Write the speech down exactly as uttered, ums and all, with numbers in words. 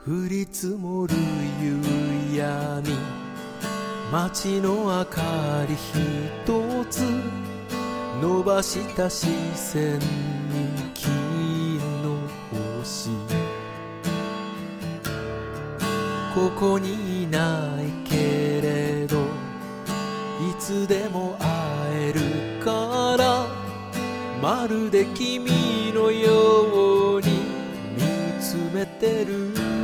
降り積もる夕闇、街の明かり一つ伸ばした視線に金の星、ここにいないけれどいつでも会えるから、まるで君のように見つめてる。